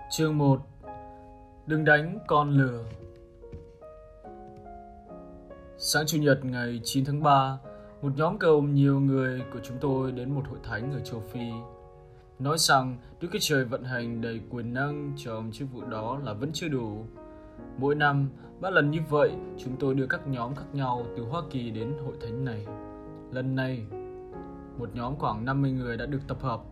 Chương 1. Đừng đánh con lừa. Sáng Chủ nhật ngày 9 tháng 3, một nhóm gồm nhiều người của chúng tôi đến một hội thánh ở châu Phi. Nói rằng Đức Chúa Trời vận hành đầy quyền năng trong chức vụ đó là vẫn chưa đủ. Mỗi năm, 3 lần như vậy, chúng tôi đưa các nhóm khác nhau từ Hoa Kỳ đến hội thánh này. Lần này, một nhóm khoảng 50 người đã được tập hợp.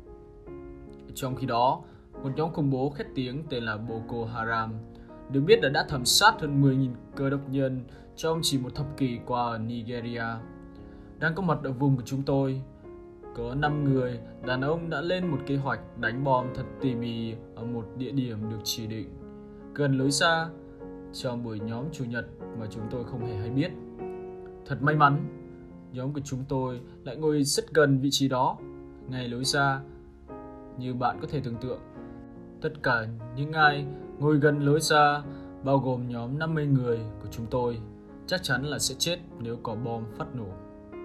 Trong khi đó, một nhóm khủng bố khét tiếng tên là Boko Haram được biết đã thảm sát hơn 10.000 cơ đốc nhân trong chỉ một thập kỷ qua ở Nigeria. Đang có mặt ở vùng của chúng tôi, có 5 người đàn ông đã lên một kế hoạch đánh bom thật tỉ mỉ ở một địa điểm được chỉ định, gần lối ra, trong buổi nhóm Chủ nhật mà chúng tôi không hề hay biết. Thật may mắn, nhóm của chúng tôi lại ngồi rất gần vị trí đó, ngay lối ra. Như bạn có thể tưởng tượng, tất cả những ai ngồi gần lối ra, bao gồm nhóm 50 người của chúng tôi, chắc chắn là sẽ chết nếu có bom phát nổ.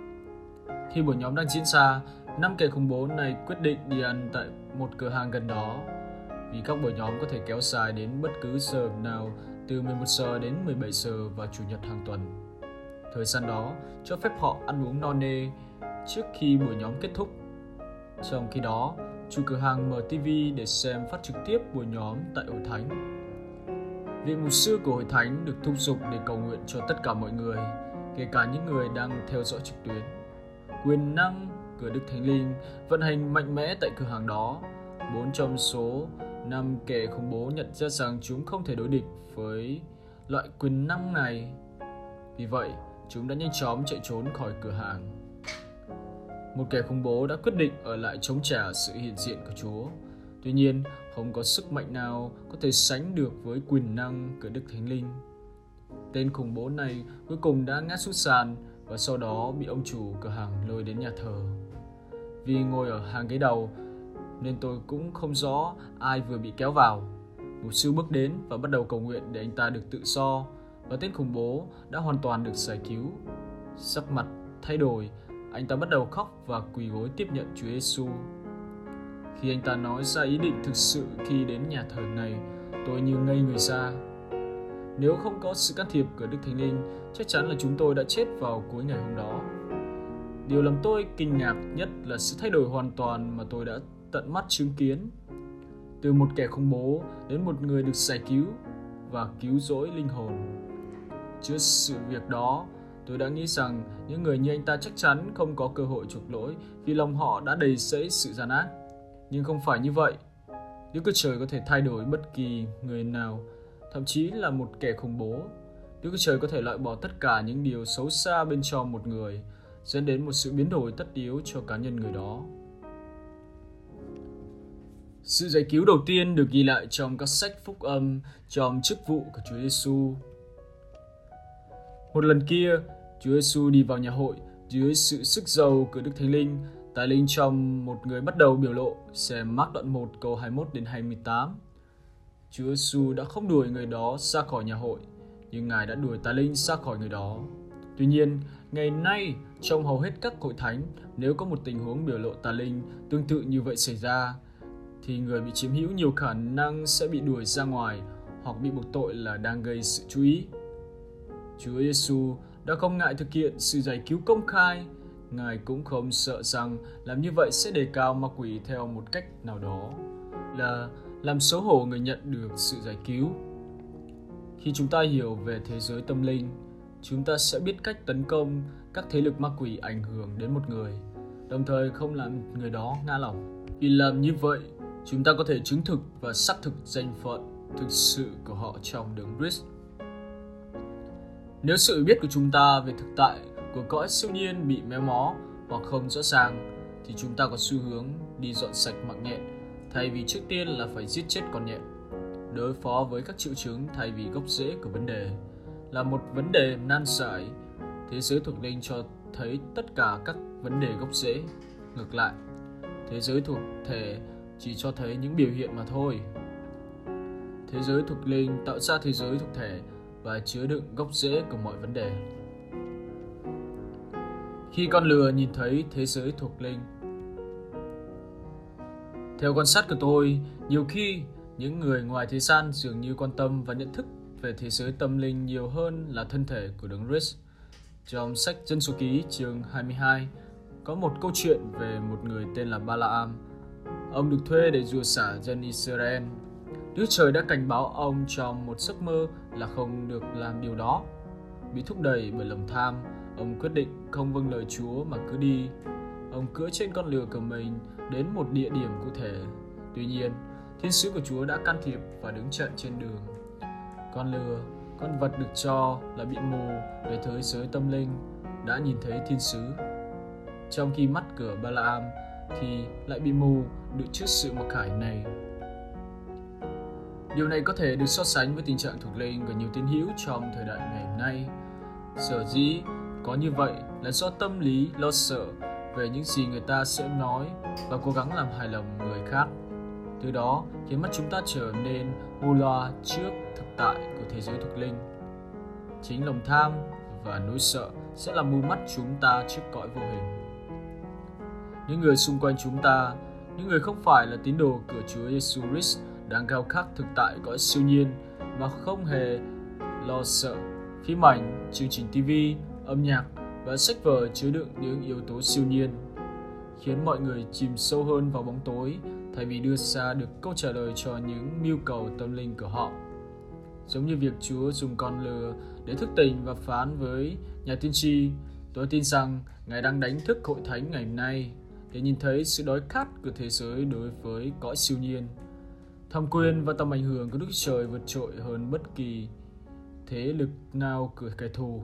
Khi buổi nhóm đang diễn ra, 5 kẻ khủng bố này quyết định đi ăn tại một cửa hàng gần đó, vì các buổi nhóm có thể kéo dài đến bất cứ giờ nào từ 11 giờ đến 17 giờ vào Chủ nhật hàng tuần. Thời gian đó cho phép họ ăn uống no nê trước khi buổi nhóm kết thúc. Trong khi đó, chủ cửa hàng mở TV để xem phát trực tiếp buổi nhóm tại hội thánh. Vị mục sư của hội thánh được thúc giục để cầu nguyện cho tất cả mọi người, kể cả những người đang theo dõi trực tuyến. Quyền năng của Đức Thánh Linh vận hành mạnh mẽ tại cửa hàng đó. 4 trong số 5 kẻ khủng bố nhận ra rằng chúng không thể đối địch với loại quyền năng này. Vì vậy, chúng đã nhanh chóng chạy trốn khỏi cửa hàng. Một kẻ khủng bố đã quyết định ở lại chống trả sự hiện diện của Chúa. Tuy nhiên, không có sức mạnh nào có thể sánh được với quyền năng của Đức Thánh Linh. Tên khủng bố này cuối cùng đã ngã xuống sàn và sau đó bị ông chủ cửa hàng lôi đến nhà thờ. Vì ngồi ở hàng ghế đầu nên tôi cũng không rõ ai vừa bị kéo vào. Mục sư bước đến và bắt đầu cầu nguyện để anh ta được tự do, và tên khủng bố đã hoàn toàn được giải cứu. Sắc mặt thay đổi, anh ta bắt đầu khóc và quỳ gối tiếp nhận Chúa Giêsu. Khi anh ta nói ra ý định thực sự khi đến nhà thờ này, tôi như ngây người ra. Nếu không có sự can thiệp của Đức Thánh Linh, chắc chắn là chúng tôi đã chết vào cuối ngày hôm đó. Điều làm tôi kinh ngạc nhất là sự thay đổi hoàn toàn mà tôi đã tận mắt chứng kiến. Từ một kẻ khủng bố đến một người được giải cứu và cứu rỗi linh hồn. Trước sự việc đó, tôi đã nghĩ rằng những người như anh ta chắc chắn không có cơ hội chuộc lỗi vì lòng họ đã đầy rẫy sự gian ác. Nhưng không phải như vậy. Đức Chúa Trời có thể thay đổi bất kỳ người nào, thậm chí là một kẻ khủng bố. Đức Chúa Trời có thể loại bỏ tất cả những điều xấu xa bên trong một người, dẫn đến một sự biến đổi tất yếu cho cá nhân người đó. Sự giải cứu đầu tiên được ghi lại trong các sách phúc âm trong chức vụ của Chúa Giêsu. Một lần kia, Chúa Giêsu đi vào nhà hội dưới sự sức giàu của Đức Thánh Linh. Tài linh trong một người bắt đầu biểu lộ, xem Mác đoạn 1 câu 21 đến 28. Chúa Giêsu đã không đuổi người đó ra khỏi nhà hội, nhưng Ngài đã đuổi tà linh ra khỏi người đó. Tuy nhiên, ngày nay trong hầu hết các hội thánh, nếu có một tình huống biểu lộ tà linh tương tự như vậy xảy ra, thì người bị chiếm hữu nhiều khả năng sẽ bị đuổi ra ngoài hoặc bị buộc tội là đang gây sự chú ý. Chúa Giêsu đã không ngại thực hiện sự giải cứu công khai. Ngài cũng không sợ rằng làm như vậy sẽ đề cao ma quỷ theo một cách nào đó, là làm xấu hổ người nhận được sự giải cứu. Khi chúng ta hiểu về thế giới tâm linh, chúng ta sẽ biết cách tấn công các thế lực ma quỷ ảnh hưởng đến một người, đồng thời không làm người đó ngã lòng. Vì làm như vậy, chúng ta có thể chứng thực và xác thực danh phận thực sự của họ trong Đấng Christ. Nếu sự biết của chúng ta về thực tại của cõi siêu nhiên bị méo mó hoặc không rõ ràng, thì chúng ta có xu hướng đi dọn sạch mạng nhện thay vì trước tiên là phải giết chết con nhện. Đối phó với các triệu chứng thay vì gốc rễ của vấn đề là một vấn đề nan giải. Thế giới thuộc linh cho thấy tất cả các vấn đề gốc rễ. Ngược lại, thế giới thuộc thể chỉ cho thấy những biểu hiện mà thôi. Thế giới thuộc linh tạo ra thế giới thuộc thể và chứa đựng gốc rễ của mọi vấn đề. Khi con lừa nhìn thấy thế giới thuộc linh, theo quan sát của tôi, nhiều khi Những người ngoài thế gian dường như quan tâm và nhận thức về thế giới tâm linh nhiều hơn là thân thể của Đấng Christ. Trong sách Dân Số Ký chương 22 có một câu chuyện về một người tên là Balaam. Ông được thuê để rủa xả dân Israel. Đức Trời đã cảnh báo ông trong một giấc mơ là không được làm điều đó. Bị thúc đẩy bởi lòng tham, ông quyết định không vâng lời Chúa mà cứ đi. Ông cưỡi trên con lừa của mình đến một địa điểm cụ thể. Tuy nhiên, thiên sứ của Chúa đã can thiệp và đứng chặn trên đường. Con lừa, con vật được cho là bị mù về thế giới tâm linh, đã nhìn thấy thiên sứ. Trong khi mắt của Balaam thì lại bị mù được trước sự mặc khải này. Điều này có thể được so sánh với tình trạng thuộc linh của nhiều tín hữu trong thời đại ngày hôm nay. Sở dĩ có như vậy là do tâm lý lo sợ về những gì người ta sẽ nói và cố gắng làm hài lòng người khác. Từ đó khiến mắt chúng ta trở nên mù loa trước thực tại của thế giới thuộc linh. Chính lòng tham và nỗi sợ sẽ làm mù mắt chúng ta trước cõi vô hình. Những người xung quanh chúng ta, những người không phải là tín đồ của Chúa Giêsu Christ đang khao khát thực tại cõi siêu nhiên mà không hề lo sợ. Phim ảnh, chương trình TV, âm nhạc và sách vở chứa đựng những yếu tố siêu nhiên, khiến mọi người chìm sâu hơn vào bóng tối thay vì đưa ra được câu trả lời cho những mưu cầu tâm linh của họ. Giống như việc Chúa dùng con lừa để thức tỉnh và phán với nhà tiên tri, tôi tin rằng Ngài đang đánh thức hội thánh ngày nay để nhìn thấy sự đói khát của thế giới đối với cõi siêu nhiên. Thẩm quyền và tầm ảnh hưởng của Đức Trời vượt trội hơn bất kỳ thế lực nào của kẻ thù.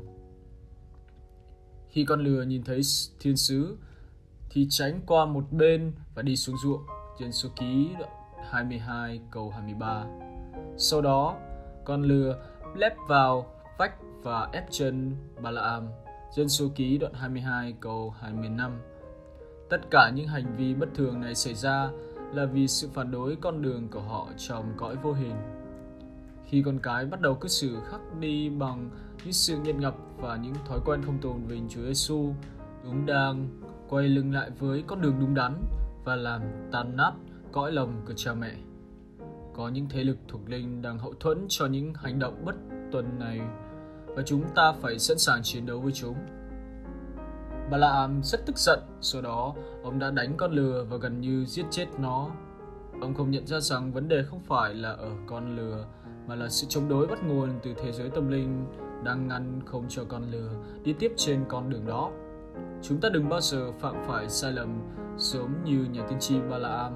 Khi con lừa nhìn thấy thiên sứ thì tránh qua một bên và đi xuống ruộng. Dân Số Ký 22 câu 23. Sau đó, con lừa lép vào vách và ép chân Balaam. Dân Số Ký đoạn 22 câu 25. Tất cả những hành vi bất thường này xảy ra là vì sự phản đối con đường của họ trong cõi vô hình. Khi con cái bắt đầu cư xử khác đi bằng những sự nghiện ngập và những thói quen không tôn vinh Chúa Giêsu, chúng đang quay lưng lại với con đường đúng đắn và làm tan nát cõi lòng của cha mẹ. Có những thế lực thuộc linh đang hậu thuẫn cho những hành động bất tuân này và chúng ta phải sẵn sàng chiến đấu với chúng. Balaam rất tức giận, sau đó ông đã đánh con lừa và gần như giết chết nó. Ông không nhận ra rằng vấn đề không phải là ở con lừa mà là sự chống đối bắt nguồn từ thế giới tâm linh đang ngăn không cho con lừa đi tiếp trên con đường đó. Chúng ta đừng bao giờ phạm phải sai lầm giống như nhà tiên tri Balaam.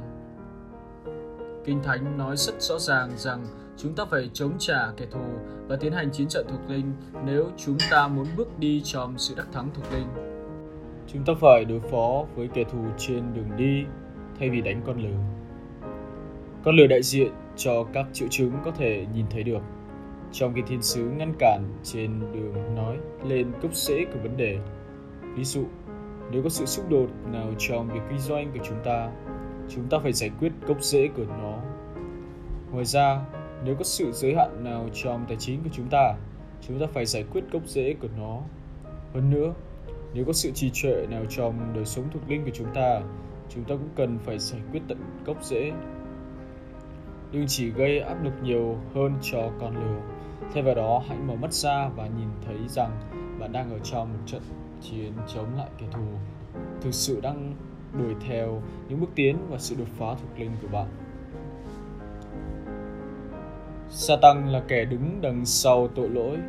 Kinh Thánh nói rất rõ ràng rằng chúng ta phải chống trả kẻ thù và tiến hành chiến trận thuộc linh nếu chúng ta muốn bước đi trong sự đắc thắng thuộc linh. Chúng ta phải đối phó với kẻ thù trên đường đi thay vì đánh con lừa. Con lừa đại diện cho các triệu chứng có thể nhìn thấy được, trong khi thiên sứ ngăn cản trên đường nói lên gốc rễ của vấn đề. Ví dụ, nếu có sự xung đột nào trong việc kinh doanh của chúng ta phải giải quyết gốc rễ của nó. Ngoài ra, nếu có sự giới hạn nào trong tài chính của chúng ta phải giải quyết gốc rễ của nó. Hơn nữa, nếu có sự trì trệ nào trong đời sống thuộc linh của chúng ta cũng cần phải giải quyết tận gốc rễ. Đừng chỉ gây áp lực nhiều hơn cho con lừa. Thay vào đó, hãy mở mắt ra và nhìn thấy rằng bạn đang ở trong một trận chiến chống lại kẻ thù thực sự đang đuổi theo những bước tiến và sự đột phá thuộc linh của bạn. Satan là kẻ đứng đằng sau tội lỗi.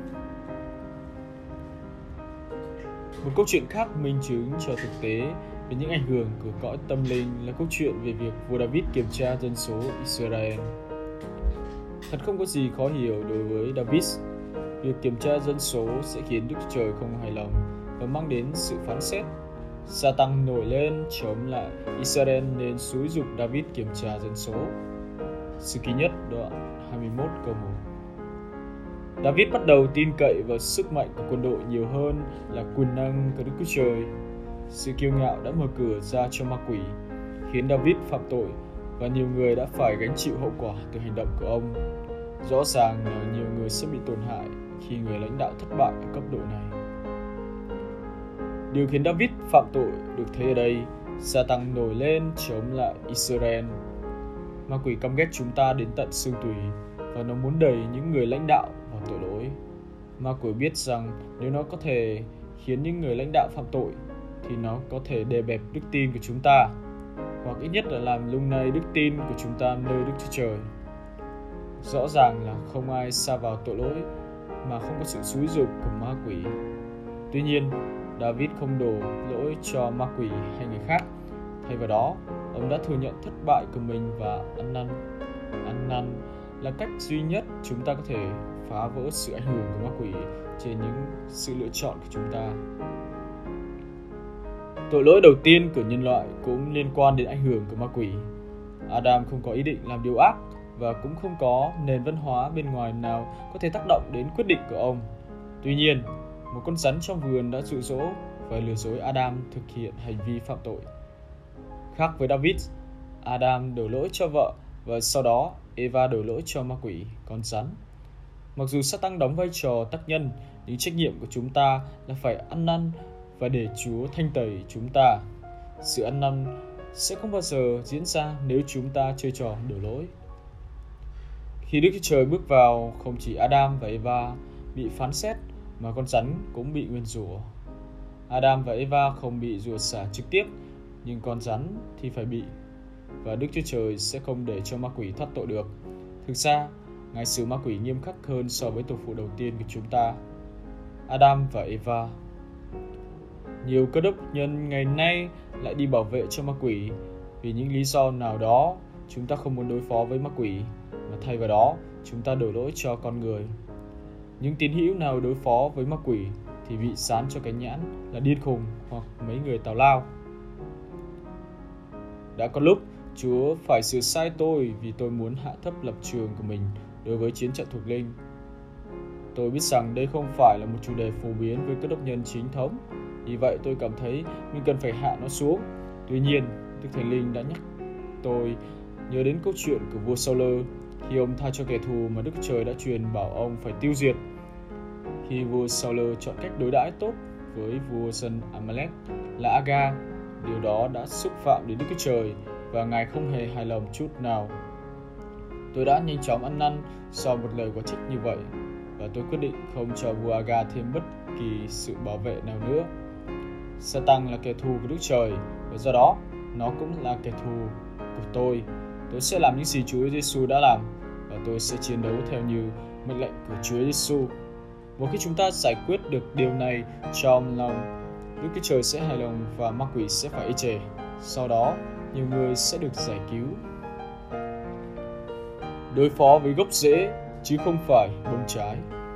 Một câu chuyện khác minh chứng cho thực tế về những ảnh hưởng của cõi tâm linh là câu chuyện về việc vua David kiểm tra dân số Israel. Thật không có gì khó hiểu đối với David. Việc kiểm tra dân số sẽ khiến Đức Trời không hài lòng và mang đến sự phán xét. Satan nổi lên chống lại Israel nên xúi giục David kiểm tra dân số. Sử Ký Nhất đoạn 21 câu 1. David bắt đầu tin cậy vào sức mạnh của quân đội nhiều hơn là quyền năng của Đức Chúa Trời. Sự kiêu ngạo đã mở cửa ra cho ma quỷ, khiến David phạm tội và nhiều người đã phải gánh chịu hậu quả từ hành động của ông. Rõ ràng là nhiều người sẽ bị tổn hại khi người lãnh đạo thất bại ở cấp độ này. Điều khiến David phạm tội được thấy ở đây, Satan nổi lên chống lại Israel. Ma quỷ căm ghét chúng ta đến tận xương tủy và nó muốn đẩy những người lãnh đạo vào tội lỗi. Ma quỷ biết rằng nếu nó có thể khiến những người lãnh đạo phạm tội thì nó có thể đè bẹp đức tin của chúng ta, hoặc ít nhất là làm lung lay đức tin của chúng ta nơi Đức Chúa Trời. Rõ ràng là không ai sa vào tội lỗi mà không có sự xúi giục của ma quỷ. Tuy nhiên, David không đổ lỗi cho ma quỷ hay người khác. Thay vào đó, ông đã thừa nhận thất bại của mình và ăn năn. Ăn năn là cách duy nhất chúng ta có thể phá vỡ sự ảnh hưởng của ma quỷ trên những sự lựa chọn của chúng ta. Tội lỗi đầu tiên của nhân loại cũng liên quan đến ảnh hưởng của ma quỷ. Adam không có ý định làm điều ác và cũng không có nền văn hóa bên ngoài nào có thể tác động đến quyết định của ông. Tuy nhiên, một con rắn trong vườn đã dụ dỗ và lừa dối Adam thực hiện hành vi phạm tội. Khác với David, Adam đổ lỗi cho vợ và sau đó Eva đổ lỗi cho ma quỷ, con rắn. Mặc dù Satan đóng vai trò tác nhân, nhưng trách nhiệm của chúng ta là phải ăn năn và để Chúa thanh tẩy chúng ta. Sự ăn năn sẽ không bao giờ diễn ra nếu chúng ta chơi trò đổ lỗi. Khi Đức Chúa Trời bước vào, không chỉ Adam và Eva bị phán xét mà con rắn cũng bị nguyền rủa. Adam và Eva không bị rủa xả trực tiếp, nhưng con rắn thì phải bị. Và Đức Chúa Trời sẽ không để cho ma quỷ thoát tội được. Thực ra, Ngài xử ma quỷ nghiêm khắc hơn so với tổ phụ đầu tiên của chúng ta, Adam và Eva. Nhiều cơ đốc nhân ngày nay lại đi bảo vệ cho ma quỷ. Vì những lý do nào đó, chúng ta không muốn đối phó với ma quỷ, mà thay vào đó, chúng ta đổ lỗi cho con người. Những tín hữu nào đối phó với ma quỷ thì bị dán cho cái nhãn là điên khùng hoặc mấy người tào lao. Đã có lúc Chúa phải sửa sai tôi vì tôi muốn hạ thấp lập trường của mình đối với chiến trận thuộc linh. Tôi biết rằng đây không phải là một chủ đề phổ biến với cơ đốc nhân chính thống, vì vậy tôi cảm thấy mình cần phải hạ nó xuống. Tuy nhiên, Đức Thánh Linh đã nhắc tôi nhớ đến câu chuyện của vua Saul khi ông tha cho kẻ thù mà Đức Trời đã truyền bảo ông phải tiêu diệt. Khi vua Saul chọn cách đối đãi tốt với vua dân Amalek là Aga, điều đó đã xúc phạm đến Đức Chúa Trời và Ngài không hề hài lòng chút nào. Tôi đã nhanh chóng ăn năn sau một lời quả trích như vậy, và tôi quyết định không cho vua Aga thêm bất kỳ sự bảo vệ nào nữa. Satan là kẻ thù của Đức Trời, và do đó nó cũng là kẻ thù của tôi. Tôi sẽ làm những gì Chúa Giêsu đã làm, và tôi sẽ chiến đấu theo như mệnh lệnh của Chúa Giêsu. Một khi chúng ta giải quyết được điều này trong lòng, Đức Chúa Trời sẽ hài lòng và ma quỷ sẽ phải ê chề. Sau đó, nhiều người sẽ được giải cứu. Đối phó với gốc rễ chứ không phải bông trái.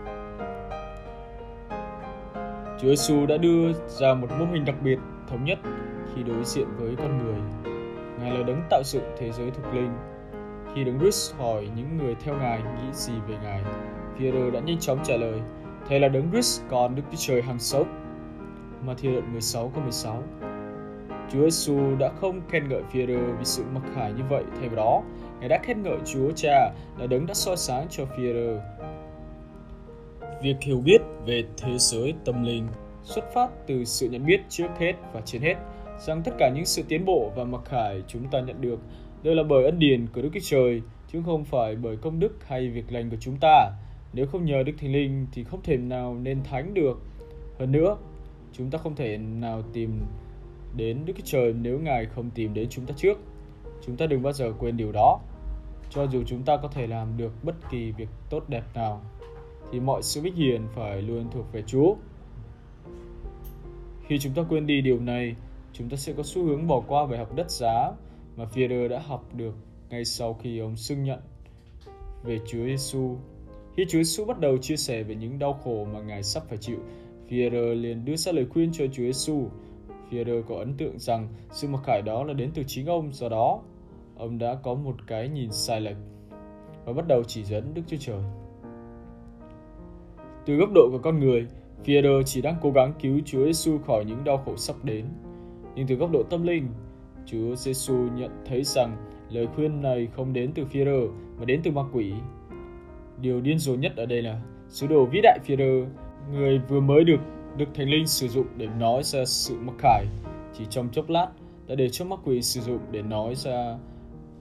Chúa Giêsu đã đưa ra một mô hình đặc biệt, thống nhất khi đối diện với con người. Ngài là đấng tạo dựng thế giới thuộc linh. Khi Đấng Christ hỏi những người theo Ngài nghĩ gì về Ngài, Phi-e-rơ đã nhanh chóng trả lời: Thầy là Đấng Christ, con Đức Chúa Trời hằng sống. Ma-thi đoạn 16 câu 16. Chúa Giêsu đã không khen ngợi Phi-e-rơ vì sự mặc khải như vậy, thay vào đó, Ngài đã khen ngợi Chúa Cha là Đấng đã soi sáng cho Phi-e-rơ. Việc hiểu biết về thế giới tâm linh xuất phát từ sự nhận biết trước hết và trên hết rằng tất cả những sự tiến bộ và mặc khải chúng ta nhận được đều là bởi ân điển của Đức Chúa Trời, chứ không phải bởi công đức hay việc lành của chúng ta. Nếu không nhờ Đức Thánh Linh thì không thể nào nên thánh được. Hơn nữa, chúng ta không thể nào tìm đến Đức Chúa Trời nếu Ngài không tìm đến chúng ta trước. Chúng ta đừng bao giờ quên điều đó. Cho dù chúng ta có thể làm được bất kỳ việc tốt đẹp nào, thì mọi sự vinh hiển phải luôn thuộc về Chúa. Khi chúng ta quên đi điều này, chúng ta sẽ có xu hướng bỏ qua bài học đắt giá mà Phi-e-rơ đã học được ngay sau khi ông xưng nhận về Chúa Giêsu. Khi Chúa Giêsu bắt đầu chia sẻ về những đau khổ mà Ngài sắp phải chịu, Phi-e-rơ liền đưa ra lời khuyên cho Chúa Giêsu. Phi-e-rơ có ấn tượng rằng sự mặc khải đó là đến từ chính ông, do đó ông đã có một cái nhìn sai lệch và bắt đầu chỉ dẫn Đức Chúa Trời. Từ góc độ của con người, Phi-e-rơ chỉ đang cố gắng cứu Chúa Giêsu khỏi những đau khổ sắp đến. Nhưng từ góc độ tâm linh, Chúa Giêsu nhận thấy rằng lời khuyên này không đến từ Phi-e-rơ mà đến từ ma quỷ. Điều điên rồ nhất ở đây là sứ đồ vĩ đại Phi-e-rơ, người vừa mới được Đức Thánh Linh sử dụng để nói ra sự mặc khải, chỉ trong chốc lát đã để cho ma quỷ sử dụng để nói ra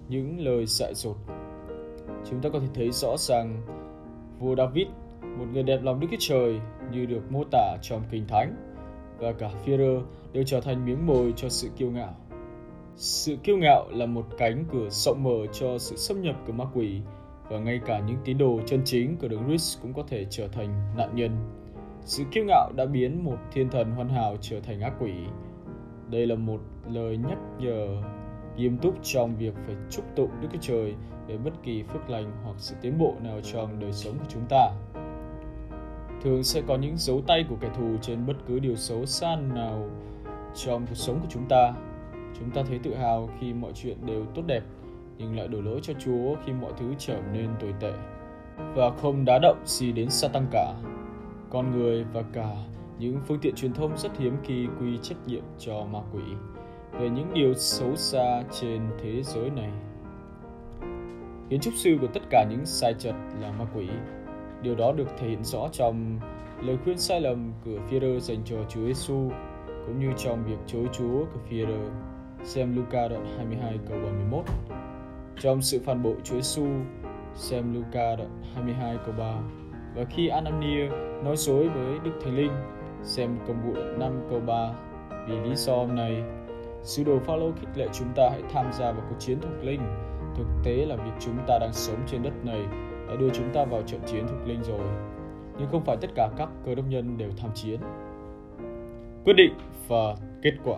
những lời dại dột. Chúng ta có thể thấy rõ ràng vua David, một người đẹp lòng Đức Chúa Trời như được mô tả trong Kinh Thánh, và cả Führer đều trở thành miếng mồi cho sự kiêu ngạo. Sự kiêu ngạo là một cánh cửa rộng mở cho sự xâm nhập của ma quỷ, và ngay cả những tín đồ chân chính của Đấng Christ cũng có thể trở thành nạn nhân. Sự kiêu ngạo đã biến một thiên thần hoàn hảo trở thành ác quỷ. Đây là một lời nhắc nhở nghiêm túc trong việc phải chúc tụng Đức Chúa Trời về bất kỳ phước lành hoặc sự tiến bộ nào trong đời sống của chúng ta. Thường sẽ có những dấu tay của kẻ thù trên bất cứ điều xấu xa nào trong cuộc sống của chúng ta. Chúng ta thấy tự hào khi mọi chuyện đều tốt đẹp, nhưng lại đổ lỗi cho Chúa khi mọi thứ trở nên tồi tệ, và không đá động gì đến Sa-tan cả. Con người và cả những phương tiện truyền thông rất hiếm khi quy trách nhiệm cho ma quỷ về những điều xấu xa trên thế giới này. Kiến trúc sư của tất cả những sai trật là ma quỷ. Điều đó được thể hiện rõ trong lời khuyên sai lầm của Führer dành cho Chúa Giêsu, cũng như trong việc chối Chúa của Führer. Xem Luca đoạn 22 câu 31. Trong sự phản bội Chúa Giêsu, xem Luca đoạn 22 câu 3. Và khi Anania nói dối với Đức Thánh Linh, xem Công vụ đoạn 5 câu 3. Vì lý do này, sứ đồ Phaolô khích lệ chúng ta hãy tham gia vào cuộc chiến thuộc linh. Thực tế là việc chúng ta đang sống trên đất này đã đưa chúng ta vào trận chiến thuộc linh rồi, nhưng không phải tất cả các cơ đốc nhân đều tham chiến. Quyết định và kết quả.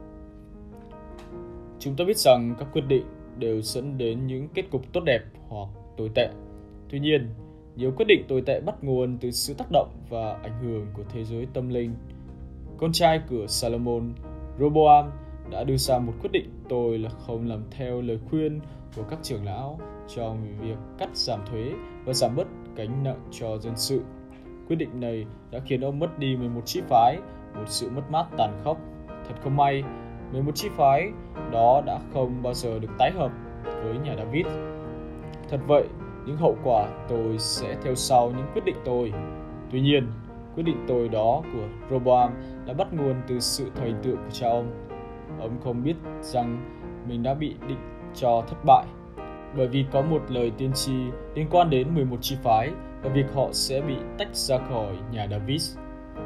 Chúng ta biết rằng các quyết định đều dẫn đến những kết cục tốt đẹp hoặc tồi tệ. Tuy nhiên, nhiều quyết định tồi tệ bắt nguồn từ sự tác động và ảnh hưởng của thế giới tâm linh. Con trai của Salomon, Roboam, đã đưa ra một quyết định tồi là không làm theo lời khuyên của các trưởng lão trong việc cắt giảm thuế và giảm bớt gánh nặng cho dân sự. Quyết định này đã khiến ông mất đi 11 chi phái, một sự mất mát tàn khốc. Thật không may, 11 chi phái đó đã không bao giờ được tái hợp với nhà David. Thật vậy, những hậu quả tồi sẽ theo sau những quyết định tồi. Tuy nhiên, quyết định tồi đó của Roboam đã bắt nguồn từ sự thời tượng của cha ông. Ông không biết rằng mình đã bị định cho thất bại, bởi vì có một lời tiên tri liên quan đến 11 chi phái và việc họ sẽ bị tách ra khỏi nhà David.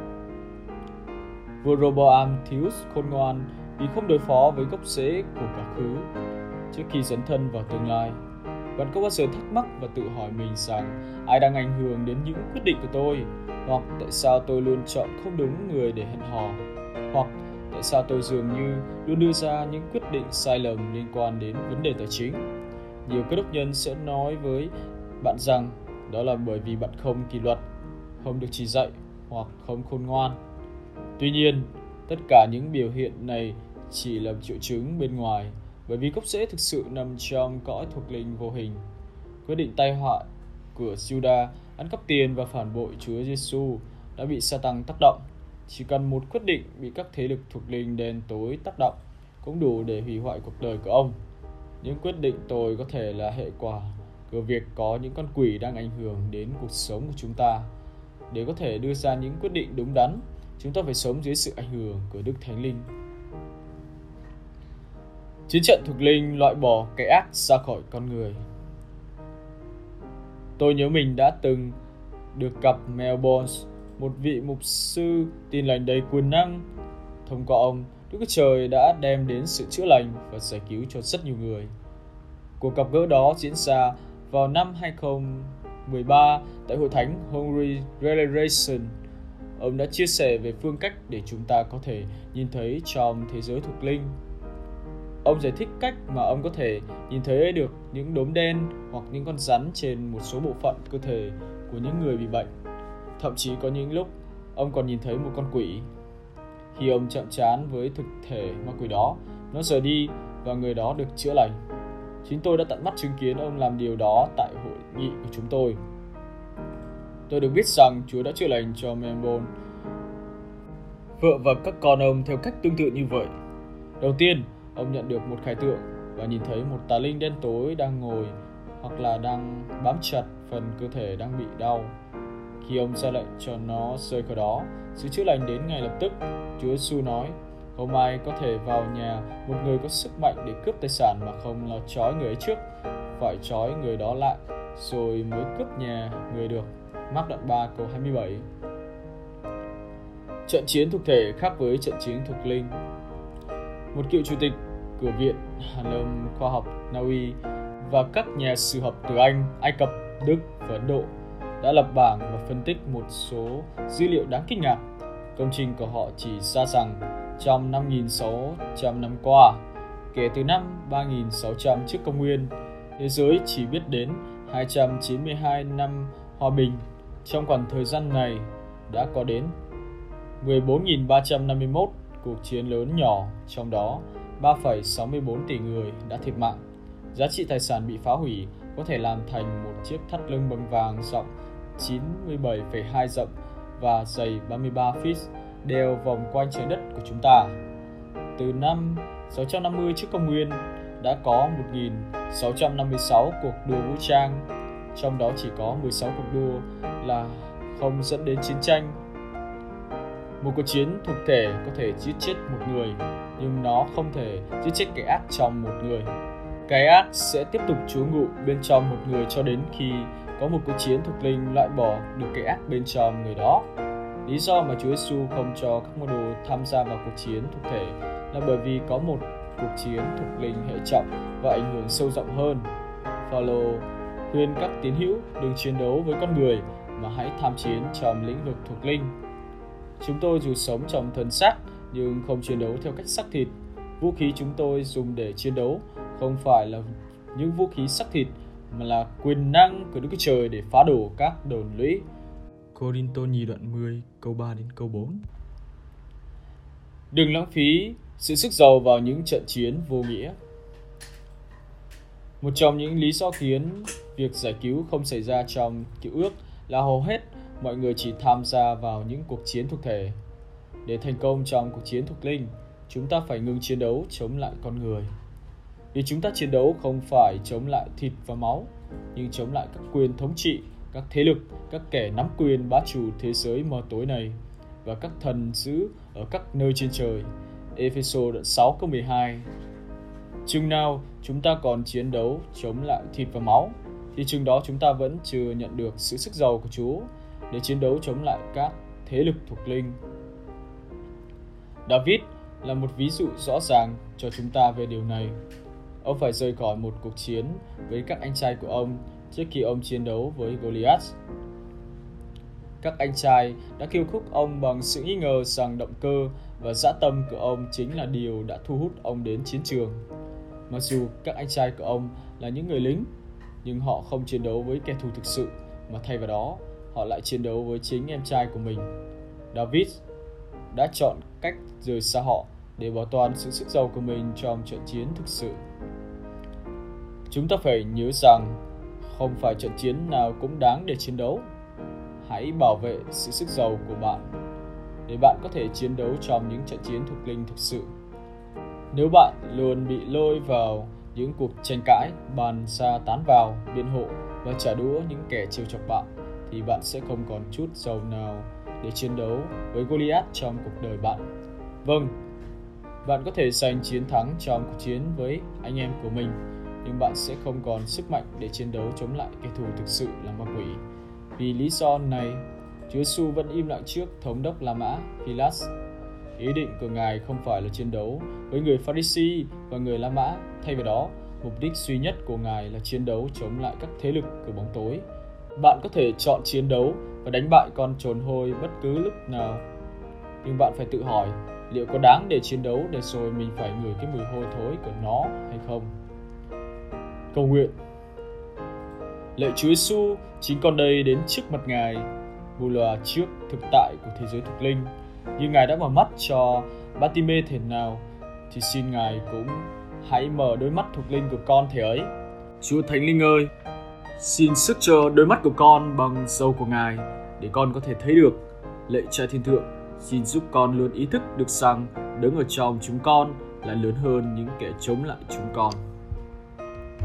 Vua Roboam thiếu khôn ngoan vì không đối phó với gốc rễ của quá khứ trước khi dấn thân vào tương lai. Bạn có bao giờ thắc mắc và tự hỏi mình rằng ai đang ảnh hưởng đến những quyết định của tôi, hoặc tại sao tôi luôn chọn không đúng người để hẹn hò, hoặc tại sao tôi dường như luôn đưa ra những quyết định sai lầm liên quan đến vấn đề tài chính? Nhiều cơ đốc nhân sẽ nói với bạn rằng đó là bởi vì bạn không kỷ luật, không được chỉ dạy hoặc không khôn ngoan. Tuy nhiên, tất cả những biểu hiện này chỉ là triệu chứng bên ngoài, bởi vì gốc rễ thực sự nằm trong cõi thuộc linh vô hình. Quyết định tai họa của Judas ăn cắp tiền và phản bội Chúa Giêsu đã bị Sa-tan tác động. Chỉ cần một quyết định bị các thế lực thuộc linh đen tối tác động cũng đủ để hủy hoại cuộc đời của ông. Những quyết định tồi có thể là hệ quả của việc có những con quỷ đang ảnh hưởng đến cuộc sống của chúng ta. Để có thể đưa ra những quyết định đúng đắn, chúng ta phải sống dưới sự ảnh hưởng của Đức Thánh Linh. Chiến trận thuộc linh loại bỏ cái ác ra khỏi con người. Tôi nhớ mình đã từng được gặp Mel Bones, một vị mục sư tin lành đầy quyền năng. Thông qua ông, Đức Chúa Trời đã đem đến sự chữa lành và giải cứu cho rất nhiều người. Cuộc gặp gỡ đó diễn ra vào năm 2013 tại Hội Thánh Holy Revelation. Ông đã chia sẻ về phương cách để chúng ta có thể nhìn thấy trong thế giới thuộc linh. Ông giải thích cách mà ông có thể nhìn thấy được những đốm đen hoặc những con rắn trên một số bộ phận cơ thể của những người bị bệnh. Thậm chí có những lúc ông còn nhìn thấy một con quỷ. Khi ông chạm trán với thực thể ma quỷ đó, nó rời đi và người đó được chữa lành. Chính tôi đã tận mắt chứng kiến ông làm điều đó tại hội nghị của chúng tôi. Tôi được biết rằng Chúa đã chữa lành cho Melbourne, vợ và các con ông theo cách tương tự như vậy. Đầu tiên, ông nhận được một khải tượng và nhìn thấy một tà linh đen tối đang ngồi hoặc là đang bám chặt phần cơ thể đang bị đau. Khi ông ra lệnh cho nó rời khỏi đó, sự chữa lành đến ngay lập tức. Chúa Giêsu nói, Không ai có thể vào nhà một người có sức mạnh để cướp tài sản mà không là trói người ấy trước, phải trói người đó lại rồi mới cướp nhà người được. Mác đoạn 3 câu 27. Trận chiến thuộc thể khác với trận chiến thuộc linh. Một cựu chủ tịch của Viện Hàn lâm Khoa học Na Uy và các nhà sử học từ Anh, Ai Cập, Đức và Ấn Độ đã lập bảng và phân tích một số dữ liệu đáng kinh ngạc. Công trình của họ chỉ ra rằng trong 5.600 năm qua, kể từ năm 3.600 trước công nguyên, thế giới chỉ biết đến 292 năm hòa bình. Trong khoảng thời gian này đã có đến 14.351 cuộc chiến lớn nhỏ, trong đó 3,64 tỷ người đã thiệt mạng. Giá trị tài sản bị phá hủy có thể làm thành một chiếc thắt lưng bằng vàng rộng 97,2 rộng và dày 33 feet đeo vòng quanh trái đất của chúng ta. Từ năm 650 trước công nguyên đã có 1.656 cuộc đua vũ trang, trong đó chỉ có 16 cuộc đua là không dẫn đến chiến tranh. Một cuộc chiến thuộc thể có thể giết chết một người, nhưng nó không thể giết chết kẻ ác trong một người. Cái ác sẽ tiếp tục trú ngụ bên trong một người cho đến khi có một cuộc chiến thuộc linh loại bỏ được cái ác bên trong người đó. Lý do mà Chúa Giêsu không cho các môn đồ tham gia vào cuộc chiến thuộc thể là bởi vì có một cuộc chiến thuộc linh hệ trọng và ảnh hưởng sâu rộng hơn. Phaolô khuyên các tín hữu đừng chiến đấu với con người mà hãy tham chiến trong lĩnh vực thuộc linh. Chúng tôi dù sống trong thân xác nhưng không chiến đấu theo cách xác thịt. Vũ khí chúng tôi dùng để chiến đấu không phải là những vũ khí xác thịt mà là quyền năng của Đức Chúa Trời để phá đổ các đồn lũy. Cô-rinh-tô nhì đoạn 10 câu 3 đến câu 4. Đừng lãng phí sự sức giàu vào những trận chiến vô nghĩa. Một trong những lý do khiến việc giải cứu không xảy ra trong Cựu Ước là hầu hết mọi người chỉ tham gia vào những cuộc chiến thuộc thể. Để thành công trong cuộc chiến thuộc linh, chúng ta phải ngừng chiến đấu chống lại con người. Vì chúng ta chiến đấu không phải chống lại thịt và máu, nhưng chống lại các quyền thống trị, các thế lực, các kẻ nắm quyền bá chủ thế giới mờ tối này và các thần dữ ở các nơi trên trời. Ê-phê-sô đoạn 6 câu 12. Chừng nào chúng ta còn chiến đấu chống lại thịt và máu, thì chừng đó chúng ta vẫn chưa nhận được sự sức giàu của Chúa để chiến đấu chống lại các thế lực thuộc linh. David là một ví dụ rõ ràng cho chúng ta về điều này. Ông phải rời khỏi một cuộc chiến với các anh trai của ông trước khi ông chiến đấu với Goliath. Các anh trai đã khiêu khích ông bằng sự nghi ngờ rằng động cơ và dã tâm của ông chính là điều đã thu hút ông đến chiến trường. Mặc dù các anh trai của ông là những người lính, nhưng họ không chiến đấu với kẻ thù thực sự, mà thay vào đó, họ lại chiến đấu với chính em trai của mình. David đã chọn cách rời xa họ để bảo toàn sự sức giàu của mình trong trận chiến thực sự. Chúng ta phải nhớ rằng không phải trận chiến nào cũng đáng để chiến đấu. Hãy bảo vệ sự sức giàu của bạn để bạn có thể chiến đấu trong những trận chiến thuộc linh thực sự. Nếu bạn luôn bị lôi vào những cuộc tranh cãi, bàn ra tán vào, biện hộ và trả đũa những kẻ trêu chọc bạn, thì bạn sẽ không còn chút giàu nào để chiến đấu với Goliath trong cuộc đời bạn. Vâng, bạn có thể giành chiến thắng trong cuộc chiến với anh em của mình, nhưng bạn sẽ không còn sức mạnh để chiến đấu chống lại kẻ thù thực sự là ma quỷ. Vì lý do này, Chúa Giêsu vẫn im lặng trước thống đốc La Mã Pilas. Ý định của Ngài không phải là chiến đấu với người Pharisee và người La Mã. Thay vào đó, mục đích duy nhất của Ngài là chiến đấu chống lại các thế lực của bóng tối. Bạn có thể chọn chiến đấu và đánh bại con trồn hôi bất cứ lúc nào. Nhưng bạn phải tự hỏi, liệu có đáng để chiến đấu để rồi mình phải ngửi cái mùi hôi thối của nó hay không? Cầu nguyện. Lạy Chúa Giêsu, chính con đây đến trước mặt Ngài, mù lòa trước thực tại của thế giới thuộc linh. Như Ngài đã mở mắt cho Bartimê thể nào, thì xin Ngài cũng hãy mở đôi mắt thuộc linh của con thể ấy. Chúa Thánh Linh ơi, xin sức cho đôi mắt của con bằng dầu của Ngài, để con có thể thấy được. Lạy Cha Thiên Thượng, xin giúp con luôn ý thức được rằng đấng ở trong chúng con là lớn hơn những kẻ chống lại chúng con.